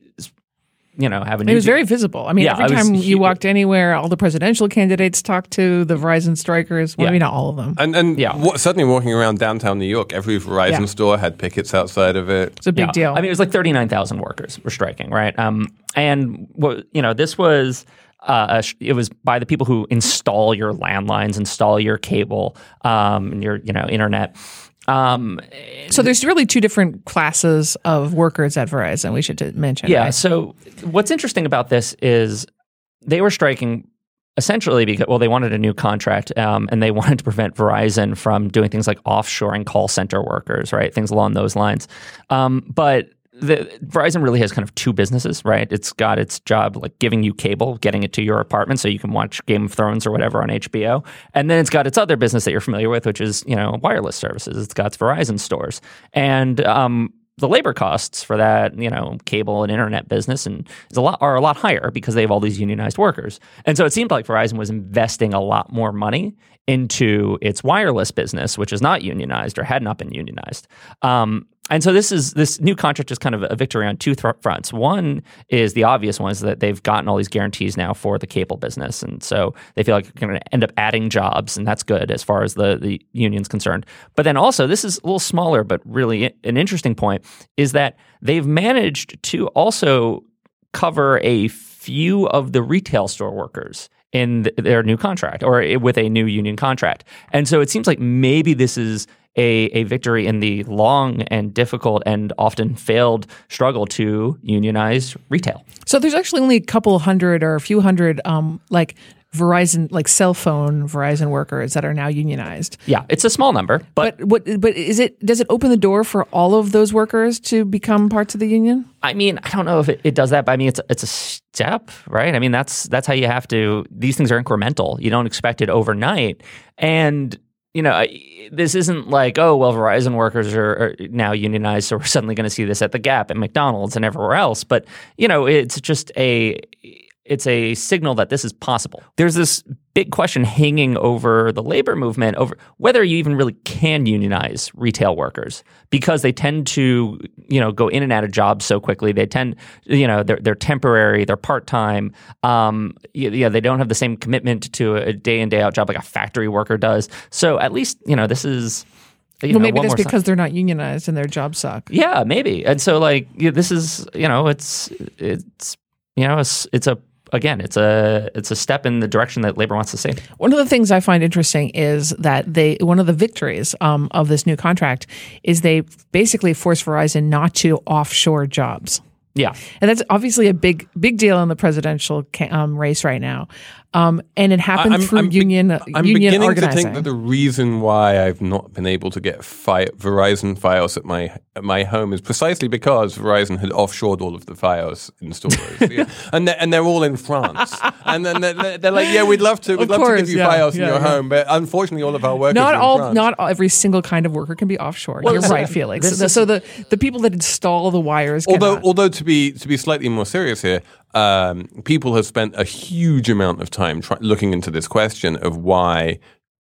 You know, have a new it was very visible. I mean, Yeah, every it was time you huge. walked anywhere, all the presidential candidates talked to the Verizon strikers. Well, Yeah. maybe not all of them. And and Yeah. wa- suddenly walking around downtown New York, every Verizon Yeah. store had pickets outside of it. It's a big Yeah. deal. I mean, it was like thirty-nine thousand workers were striking, right? Um, and what you know, this was uh, a sh- it was by the people who install your landlines, install your cable, um, and your you know internet. Um, so there's really two different classes of workers at Verizon. We should t- mention. yeah. right? So what's interesting about this is they were striking essentially because well, they wanted a new contract, um, and they wanted to prevent Verizon from doing things like offshoring call center workers, right? Things along those lines. Um, but The, Verizon really has kind of two businesses, right? It's got its job like giving you cable, getting it to your apartment so you can watch Game of Thrones or whatever on H B O. And then it's got its other business that you're familiar with, which is, you know, wireless services. It's got its Verizon stores. And um, the labor costs for that, you know, cable and internet business and is a lot are a lot higher because they have all these unionized workers. And so it seemed like Verizon was investing a lot more money into its wireless business, which is not unionized or had not been unionized. Um, and so this is this new contract is kind of a victory on two th- fronts. One is the obvious one is that they've gotten all these guarantees now for the cable business, and so they feel like they're going to end up adding jobs, and that's good as far as the the union's concerned. But then also, this is a little smaller, but really an interesting point is that they've managed to also cover a few of the retail store workers in th- their new contract or i- with a new union contract. And so it seems like maybe this is a, a victory in the long and difficult and often failed struggle to unionize retail. So there's actually only a couple hundred or a few hundred um, like Verizon, like cell phone Verizon workers that are now unionized. Yeah, it's a small number, but, But what? But is it? Does it open the door for all of those workers to become parts of the union? I mean, I don't know if it, it does that, but I mean, it's it's a step, right? I mean, that's that's how you have to. These things are incremental. You don't expect it overnight, and you know, I- this isn't like, oh, well, Verizon workers are, are now unionized, so we're suddenly going to see this at the Gap and McDonald's and everywhere else. But you know, it's just a it's a signal that this is possible. There's this big question hanging over the labor movement over whether you even really can unionize retail workers because they tend to, you know, go in and out of jobs so quickly. They tend, you know, they're they're temporary, they're part-time. Um, yeah, they don't have the same commitment to a day in, day out job like a factory worker does. So at least, you know, this is you Well, know, maybe one that's more sign. because they're not unionized and their jobs suck. Yeah, maybe. And so like yeah, this is, you know, it's it's you know, it's it's a Again, it's a it's a step in the direction that labor wants to see. One of the things I find interesting is that they one of the victories um, of this new contract is they basically force Verizon not to offshore jobs. Yeah, And that's obviously a big big deal in the presidential ca- um, race right now. Um, and it happened I'm- through I'm be- union I'm union beginning organizing. to think that the reason why I've not been able to get fi- Verizon Fios at my at my home is precisely because Verizon had offshored all of the Fios installers, yeah. and they're, and they're all in France. And then they're, they're like, yeah, we'd love to, we'd Of love to course, give you yeah, Fios in yeah, your yeah. home, but unfortunately, all of our workers not are in all, France. not all, every single kind of worker can be offshore. Well, You're so right, Felix. this So, is- so the the people that install the wires, Although, cannot. although to be to be slightly more serious here, um, people have spent a huge amount of time try- looking into this question of why,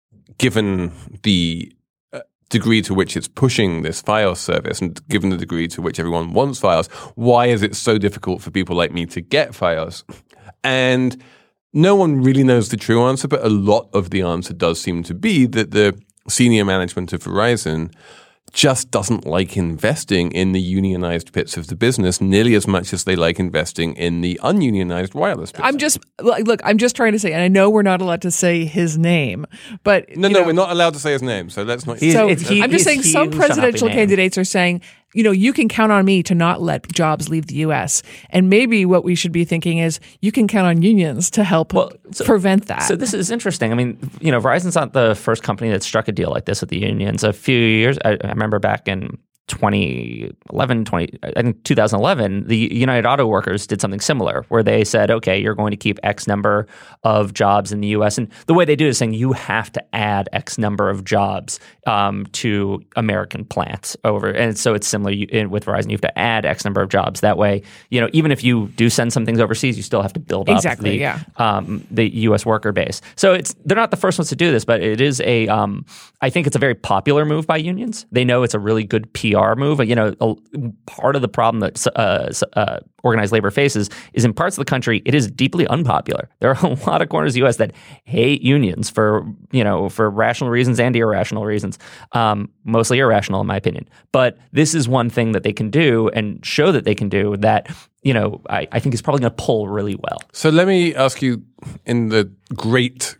given the uh, degree to which it's pushing this Fios service, and given the degree to which everyone wants Fios, why is it so difficult for people like me to get Fios? And no one really knows the true answer, but a lot of the answer does seem to be that the senior management of Verizon just doesn't like investing in the unionized bits of the business nearly as much as they like investing in the ununionized wireless business. I'm just look. I'm just trying to say, and I know we're not allowed to say his name, but no, you no, know, we're not allowed to say his name, so let's not. He's- So it's he- I'm just he's saying he some who shall not be presidential named. candidates are saying, you know, you can count on me to not let jobs leave the U S. And maybe what we should be thinking is you can count on unions to help Well, so- prevent that. So this is interesting. I mean, you know, Verizon's not the first company that struck a deal like this with the unions. A few years, I, I remember back in twenty eleven, twenty, I think two thousand eleven, the United Auto Workers did something similar where they said, okay, you're going to keep X number of jobs in the U S. And the way they do it is saying you have to add X number of jobs um, to American plants over. And so it's similar you, in, with Verizon. You have to add X number of jobs. That way, you know, even if you do send some things overseas, you still have to build Exactly, up the, yeah. um, the U S worker base. So it's they're not the first ones to do this, but it is a um, I think it's a very popular move by unions. They know it's a really good P R move. You know, a, part of the problem that uh, uh, organized labor faces is in parts of the country it is deeply unpopular. There are a lot of corners of the U S that hate unions for you know for rational reasons and irrational reasons, um, mostly irrational in my opinion. But this is one thing that they can do and show that they can do that. You know, I, I think is probably going to pull really well. So let me ask you, in the great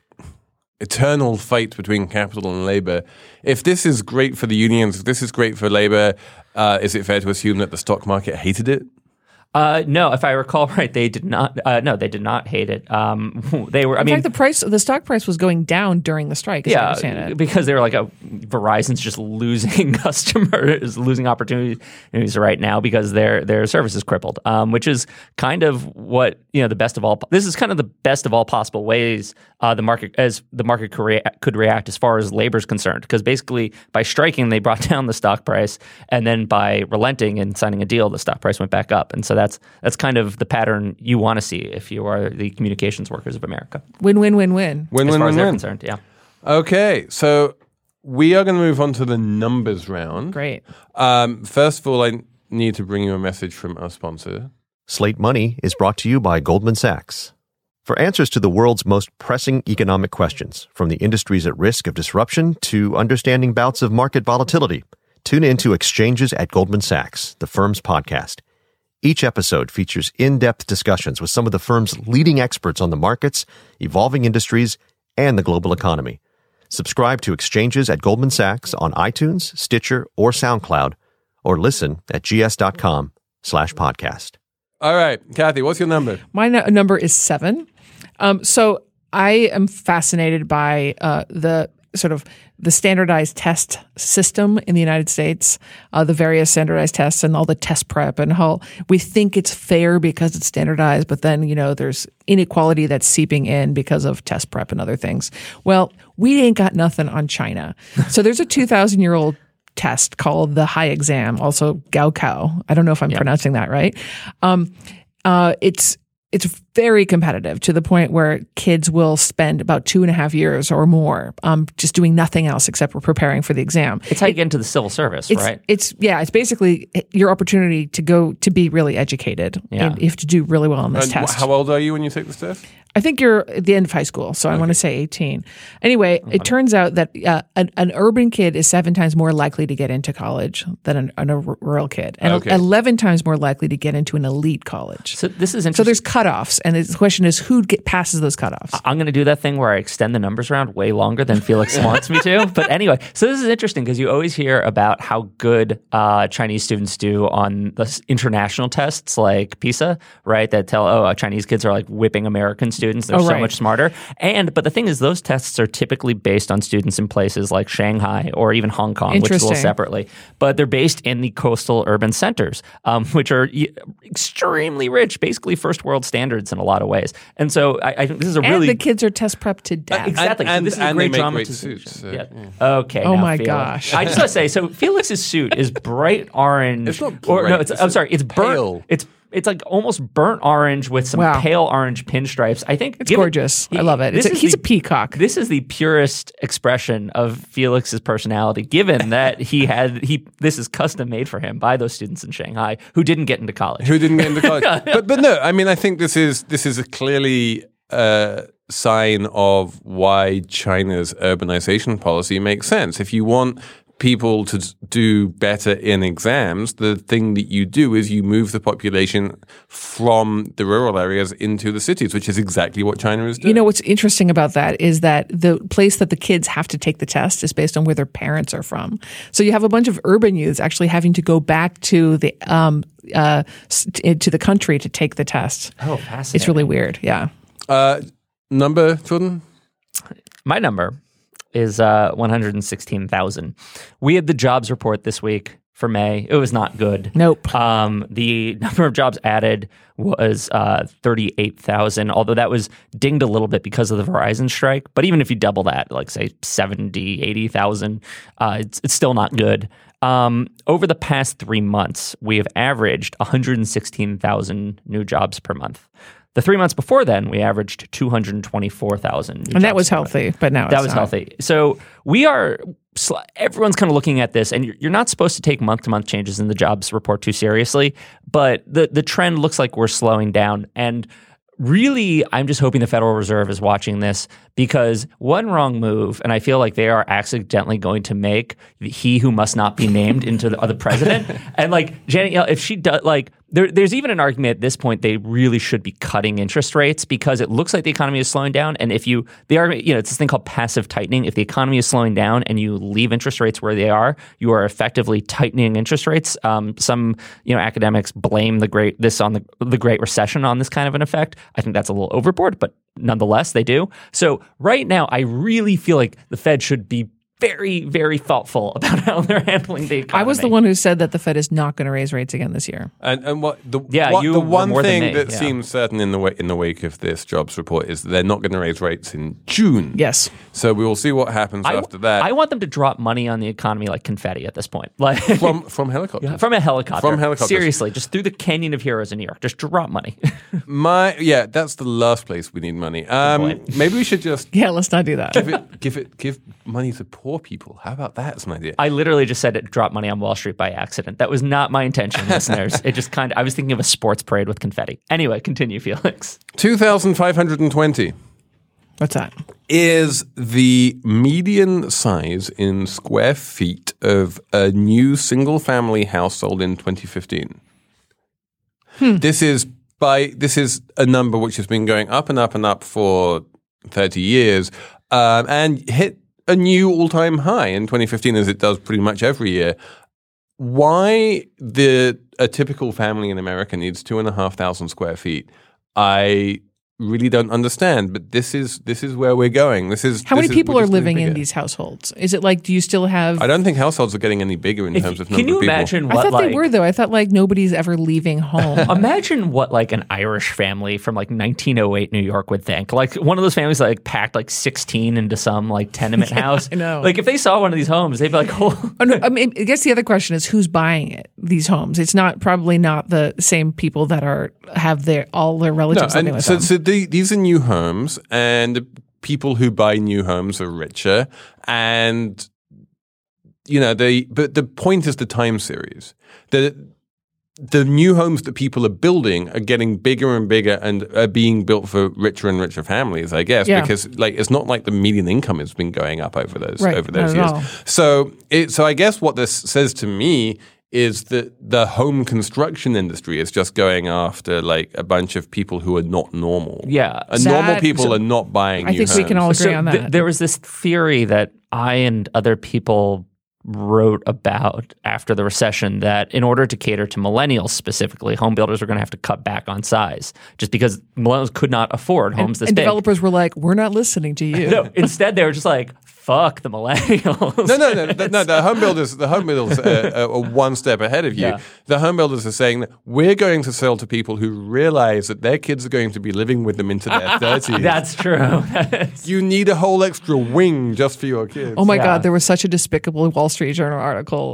eternal fight between capital and labor, if this is great for the unions, if this is great for labor, uh, is it fair to assume that the stock market hated it? Uh, no, if I recall right, they did not. Uh, no, they did not hate it. Um, they were. I In mean, fact, the price, the stock price was going down during the strike. As I yeah, understand it. because they were like, oh, Verizon's just losing customers, losing opportunities right now because their their service is crippled. Um, which is kind of what you know the best of all. This is kind of the best of all possible ways uh, the market as the market could, rea- could react as far as labor is concerned. Because basically, by striking, they brought down the stock price, and then by relenting and signing a deal, the stock price went back up. And so that That's that's kind of the pattern you want to see if you are the communications workers of America. Win, win, win, win. Win, as win, far win, as they're win. concerned, yeah. Okay, so we are going to move on to the numbers round. Great. Um, first of all, I need to bring you a message from our sponsor. Slate Money is brought to you by Goldman Sachs. For answers to the world's most pressing economic questions, from the industries at risk of disruption to understanding bouts of market volatility, tune into Exchanges at Goldman Sachs, the firm's podcast. Each episode features in-depth discussions with some of the firm's leading experts on the markets, evolving industries, and the global economy. Subscribe to Exchanges at Goldman Sachs on iTunes, Stitcher, or SoundCloud, or listen at gs.com slash podcast. All right, Kathy, what's your number? My no- number is seven. Um, so I am fascinated by uh, the sort of the standardized test system in the United States, uh, the various standardized tests and all the test prep and how we think it's fair because it's standardized, but then, you know, there's inequality that's seeping in because of test prep and other things. Well, we ain't got nothing on China. So there's a two thousand year old test called the High Exam, also Gaokao. I don't know if I'm Yeah. pronouncing that right. Um, uh, it's It's very competitive to the point where kids will spend about two and a half years or more um, just doing nothing else except for preparing for the exam. It's how you get into the civil service, It's, right? it's yeah, it's basically your opportunity to go to be really educated. Yeah. And you have to do really well on this And test. wh- how old are you when you take this test? I think you're at the end of high school, so I want to say eighteen. Anyway, it turns out that uh, an, an urban kid is seven times more likely to get into college than an, an, a rural kid, and Okay. eleven times more likely to get into an elite college. So this is So interesting. there's cutoffs, and the question is who get, passes those cutoffs. I'm going to do that thing where I extend the numbers round way longer than Felix wants me to. But anyway, so this is interesting because you always hear about how good uh, Chinese students do on the s- international tests like PISA, right? That tell, oh, uh, Chinese kids are like whipping American students. They're Oh, so right. much smarter. And but the thing is, those tests are typically based on students in places like Shanghai or even Hong Kong, which is a little Interesting. separately. But they're based in the coastal urban centers, um, which are y- extremely rich, basically first world standards in a lot of ways. And so I, I think this is a and really the kids are test prepped to death. Exactly. And- so this is and a they great make drama great to- suits, uh, yeah. yeah. Okay. Oh now, my Felix. gosh. I just want to say, so Felix's suit is bright orange. It's not Or no, bright, it's, it's I'm a sorry, it's burnt. pale. It's it's like almost burnt orange with some Wow. pale orange pinstripes. I think It's given- gorgeous. I love it. It's this a- is he's the- a peacock. This is the purest expression of Felix's personality, given that he had he. This is custom made for him by those students in Shanghai who didn't get into college. Who didn't get into college? but but no, I mean, I think this is this is a clearly a sign of why China's urbanization policy makes sense. If you want people to do better in exams, the thing that you do is you move the population from the rural areas into the cities, which is exactly what China is doing. You know, what's interesting about that is that the place that the kids have to take the test is based on where their parents are from. So you have a bunch of urban youths actually having to go back to the um, uh, to the country to take the test. Oh, fascinating. It's really weird. Yeah. Uh, number, Jordan? My number is uh, one hundred sixteen thousand. We had the jobs report this week for May. It was not good. Nope. Um, the number of jobs added was uh, thirty-eight thousand, although that was dinged a little bit because of the Verizon strike. But even if you double that, like say seventy, eighty thousand, uh, it's, it's still not good. Um, over the past three months, we have averaged one hundred sixteen thousand new jobs per month. The three months before then, we averaged two hundred twenty-four thousand. And that was healthy, but now that it's was not. healthy. So we are, everyone's kind of looking at this, and you're not supposed to take month-to-month changes in the jobs report too seriously, but the, the trend looks like we're slowing down. And really, I'm just hoping the Federal Reserve is watching this, because one wrong move, and I feel like they are accidentally going to make he who must not be named into the, the president. And like Janet Yellen, if she does, like there, there's even an argument at this point they really should be cutting interest rates, because it looks like the economy is slowing down. And if you, the argument, you know, it's this thing called passive tightening. If the economy is slowing down and you leave interest rates where they are, you are effectively tightening interest rates. Um, some, you know, academics blame the great this on the the Great Recession on this kind of an effect. I think that's a little overboard, but nonetheless, they do. So right now, I really feel like the Fed should be very, very thoughtful about how they're handling the economy. I was the one who said that the Fed is not going to raise rates again this year. And and what the Yeah, what, you the were one more than thing me, that yeah. seems certain in the wa- in the wake of this jobs report is that they're not going to raise rates in June. Yes. So we will see what happens I, after that. I want them to drop money on the economy like confetti at this point. Like from from helicopters. from a helicopter. From helicopters. Seriously, just through the Canyon of Heroes in New York. Just drop money. My yeah, that's the last place we need money. Um, point. maybe we should just Yeah, let's not do that. give it give it give money to poor people. How about that as an idea? I literally just said it, drop money on Wall Street by accident. That was not my intention, listeners. It just kind of, I was thinking of a sports parade with confetti. Anyway, continue, Felix. Two thousand five hundred and twenty What's that? is the median size in square feet of a new single-family household in twenty fifteen. Hmm. This is by this is a number which has been going up and up and up for thirty years, um, and hit a new all-time high in twenty fifteen, as it does pretty much every year. Why the a typical family in America needs two and a half thousand square feet, I really don't understand. But this is this is where we're going. This is How this many is- people we're are just getting living in bigger. these households? Is it like, do you still have... I don't think households are getting any bigger in If- terms of can number you of people. imagine I what thought like they were, though. I thought like nobody's ever leaving home. imagine what like an Irish family from like nineteen oh eight New York would think. Like one of those families that like packed like sixteen into some like tenement house. I know. Like if they saw one of these homes, they'd be like, oh. Oh, no, I mean, I guess the other question is who's buying it? These homes. It's not probably not the same people that are have their all their No, relatives living and with so, them. so the, these are new homes, and the people who buy new homes are richer, and you know they. But the point is the time series. The the new homes that people are building are getting bigger and bigger, and are being built for richer and richer families, I guess, Yeah. because like it's not like the median income has been going up over those Right, over those not at years. all. So it, so I guess what this says to me is that the home construction industry is just going after like a bunch of people who are not normal. Yeah. And normal Sad. people So- are not buying I new think we can homes. all agree So on th- that. there was this theory that I and other people wrote about after the recession that in order to cater to millennials specifically, home builders were going to have to cut back on size just because millennials could not afford homes and this and big. developers were like, we're not listening to you. No, instead they were just like, fuck the millennials. No, no, no, no, no. The home builders, the home builders are, are one step ahead of you. Yeah. The home builders are saying that we're going to sell to people who realize that their kids are going to be living with them into their thirties. That's true. That's- You need a whole extra wing just for your kids. Oh my Yeah. God, there was such a despicable Wall Street Journal article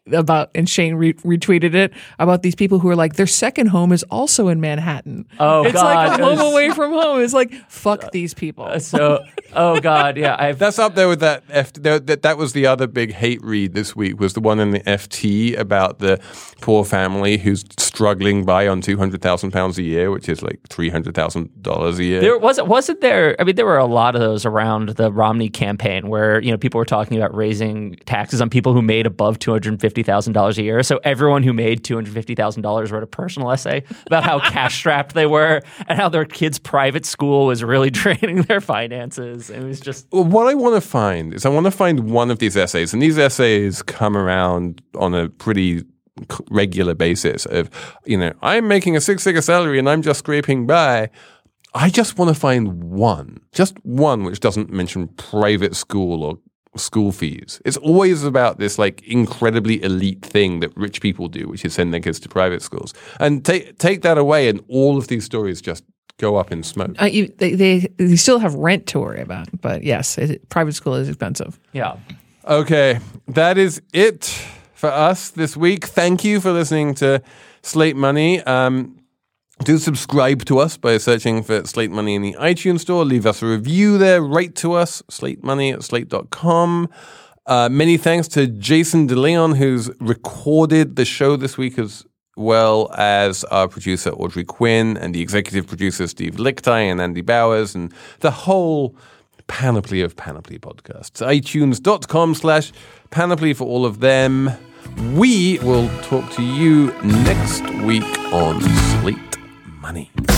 about, and Shane re- retweeted it, about these people who are like, their second home is also in Manhattan. Oh, it's God. like a home away from home. It's like, fuck these people. So, oh God, yeah. I've, That's up there with that. F- that that was the other big hate read this week. Was the one in the F T about the poor family who's struggling by on two hundred thousand pounds a year, which is like three hundred thousand dollars a year. There wasn't wasn't there. I mean, there were a lot of those around the Romney campaign where you know people were talking about raising taxes on people who made above two hundred fifty thousand dollars a year. So everyone who made two hundred fifty thousand dollars wrote a personal essay about how cash strapped they were and how their kids' private school was really draining their finances. It was just Well, what I want to find is I want to find one of these essays, and these essays come around on a pretty regular basis of, you know, I'm making a six-figure salary and I'm just scraping by. I just want to find one, just one, which doesn't mention private school or school fees. It's always about this like incredibly elite thing that rich people do, which is send their kids to private schools. And take take that away, and all of these stories just go up in smoke. Uh, you, they, they they still have rent to worry about, but yes, it, private school is expensive. yeah. Okay, that is it for us this week. Thank you for listening to Slate Money. Um, do subscribe to us by searching for Slate Money in the iTunes store. Leave us a review there. Write to us, slate money at slate dot com. Uh, many thanks to Jason DeLeon, who's recorded the show this week, as well as our producer Audrey Quinn and the executive producer Steve Lichtai and Andy Bowers and the whole panoply of Panoply podcasts. iTunes.com slash Panoply for all of them. We will talk to you next week on Slate Money.